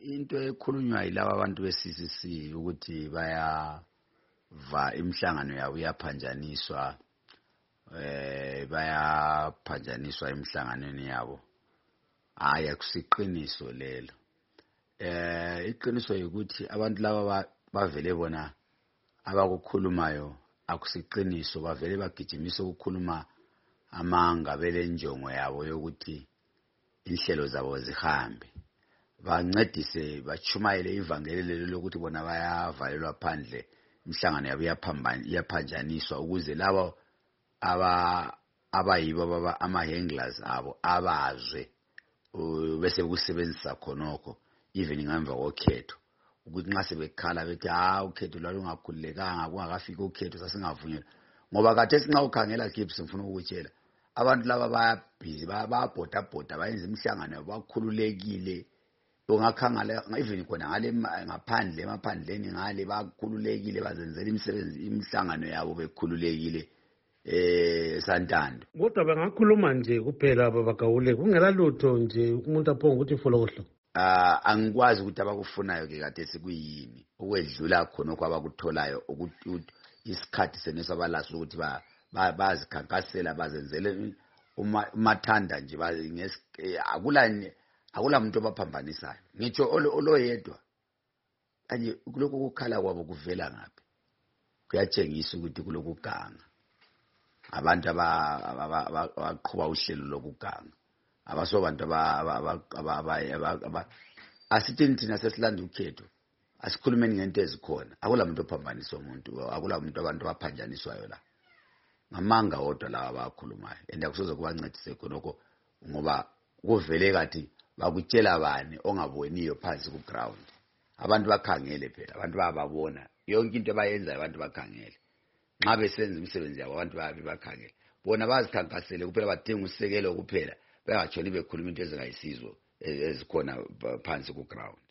into ekhulunywa yilabo abantu be-CCC ukuthi imhlangano yabo iyaphanjaniswa bayaphanjaniswa emhlanganweni yabo. Hayi akusiqiniso lelo. Iqiniso ukuthi abantu laba bavele bona abakukhulumayo akusiqiniso, bavele bagijimisa ukukhuluma amanga belenjongo yabo yokuthi inhlelo zabo zihambe. Bancedise bachumayele ivangeli lelo lokuthi bona bayavalelwa phandle, imhlangano yabo iyaphanjaniswa ukuze labo abayibo ama-handlers abo abazwe bese kusebenzisa khonokho even ngemva kokhetho ukuthi nxa sebekhala bethi ukhetho lwalungakhululekanga kungakafika ukhetho sasingavunyelwa. Ngoba khathesi nxa ukhangela Gibbs ngifuna ukutshela abantu laba bayabhizi bayabhoda bayenza imihlangano yabo bakhululekile. Ungakhangala even khona ngale ngaphandle emaphandleni ngale bakhululekile bazenzela imisebenzi imihlangano yabo bekhululekile Santando. Kodwa bangakhuluma nje kuphela abagawule kungela lutho nje umuntu aphonga ukuthi folohlo. Angikwazi ukuthi abakufunayo ke kade sekuyini ukwedlula khona okwabakutholayo ukuthi isikhathi seneso abalaso ukuthi bazikhankasela bazenzele umathanda nje akula muntu obaphambanisayo. Ngitsho oloyedwa anje kuloko kukhala kwabo kuvela ngaphi? Kuyatshengisa ukuthi kulokuganga abantu abaqhuba uhlelo lokuganga abasobantu asithini thina sesilanda ukhetho asikhulumeni ngento ezikhona. Akula muntu ophambanisa umuntu, akula muntu abantu abaphanjaniswayo la. Ngamanga wodwa laba abakhulumayo akusoze kubancedise khonoko ngoba kuvele kathi bakutshela bani ongaboniyo phansi ku ground. Abantu bakhangele phela, abantu bayababona yonke into abayenzayo, abantu bakhangele. Nxa besenza imisebenzi yabo abantu bayabakhangela. Bona bazikhankasele kuphela badinga usekelo kuphela, bengatshoni bekhuluma into ezingayisizo ezikhona phansi ku ground.